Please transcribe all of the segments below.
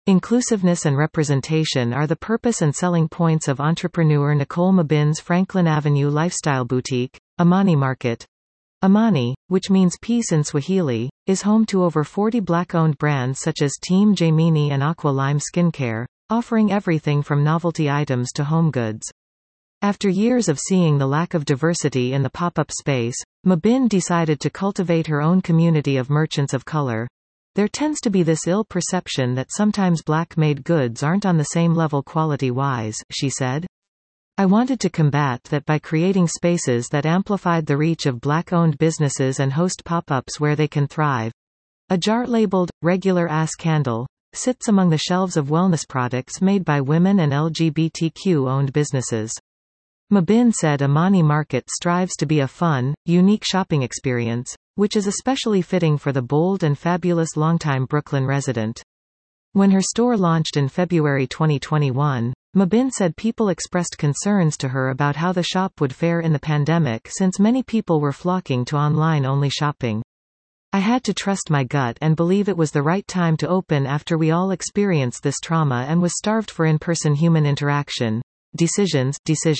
Inclusiveness and representation are the purpose and selling points of entrepreneur Nicole Mabin's Franklin Avenue lifestyle boutique, Amani Market. Amani, which means peace in Swahili, is home to over 40 Black-owned brands such as Team Jamini and Aqua Lime Skincare, offering everything from novelty items to home goods. After years of seeing the lack of diversity in the pop-up space, Mabin decided to cultivate her own community of merchants of color. There tends to be this ill perception that sometimes black-made goods aren't on the same level quality-wise, she said. I wanted to combat that by creating spaces that amplified the reach of black-owned businesses and host pop-ups where they can thrive. A jar labeled, Regular Ass Candle, sits among the shelves of wellness products made by women and LGBTQ-owned businesses. Mabin said Amani Market strives to be a fun, unique shopping experience, which is especially fitting for the bold and fabulous longtime Brooklyn resident. When her store launched in February 2021, Mabin said people expressed concerns to her about how the shop would fare in the pandemic since many people were flocking to online-only shopping. I had to trust my gut and believe it was the right time to open after we all experienced this trauma and was starved for in-person human interaction. Decisions.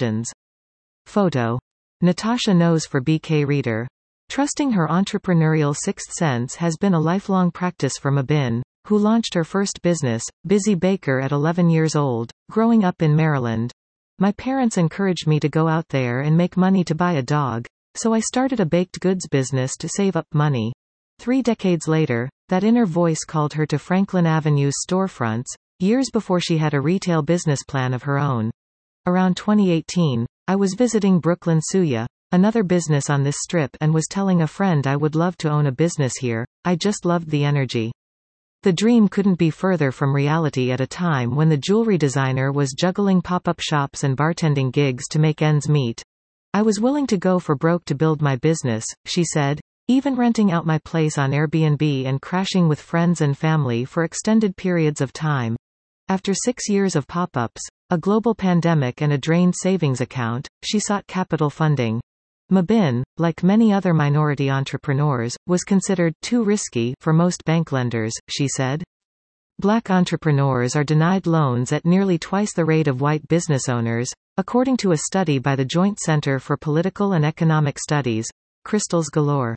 Photo. Natasha knows for BK Reader. Trusting her entrepreneurial sixth sense has been a lifelong practice for Mabin, who launched her first business, Busy Baker, at 11 years old, growing up in Maryland. My parents encouraged me to go out there and make money to buy a dog, so I started a baked goods business to save up money. 3 decades later, that inner voice called her to Franklin Avenue's storefronts, years before she had a retail business plan of her own. Around 2018, I was visiting Brooklyn Suya, another business on this strip, and was telling a friend I would love to own a business here. I just loved the energy. The dream couldn't be further from reality at a time when the jewelry designer was juggling pop-up shops and bartending gigs to make ends meet. I was willing to go for broke to build my business, she said, even renting out my place on Airbnb and crashing with friends and family for extended periods of time. After 6 years of pop-ups, a global pandemic and a drained savings account, she sought capital funding. Mabin, like many other minority entrepreneurs, was considered too risky for most bank lenders, she said. Black entrepreneurs are denied loans at nearly twice the rate of white business owners, according to a study by the Joint Center for Political and Economic Studies. Crystals galore.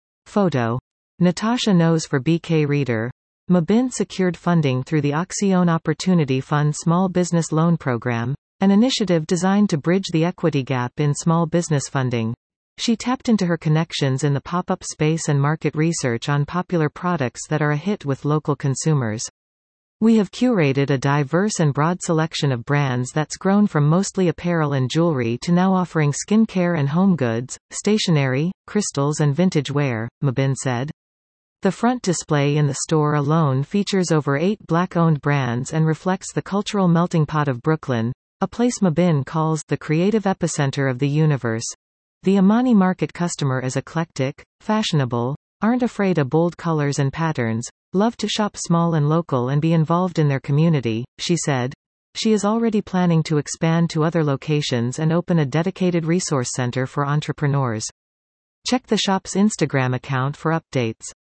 Photo. Natasha knows for BK Reader. Mabin secured funding through the Acción Opportunity Fund Small Business Loan Program, an initiative designed to bridge the equity gap in small business funding. She tapped into her connections in the pop-up space and market research on popular products that are a hit with local consumers. We have curated a diverse and broad selection of brands that's grown from mostly apparel and jewelry to now offering skincare and home goods, stationery, crystals and vintage wear, Mabin said. The front display in the store alone features over 8 black-owned brands and reflects the cultural melting pot of Brooklyn, a place Mabin calls the creative epicenter of the universe. The Amani Market customer is eclectic, fashionable, aren't afraid of bold colors and patterns, love to shop small and local and be involved in their community, she said. She is already planning to expand to other locations and open a dedicated resource center for entrepreneurs. Check the shop's Instagram account for updates.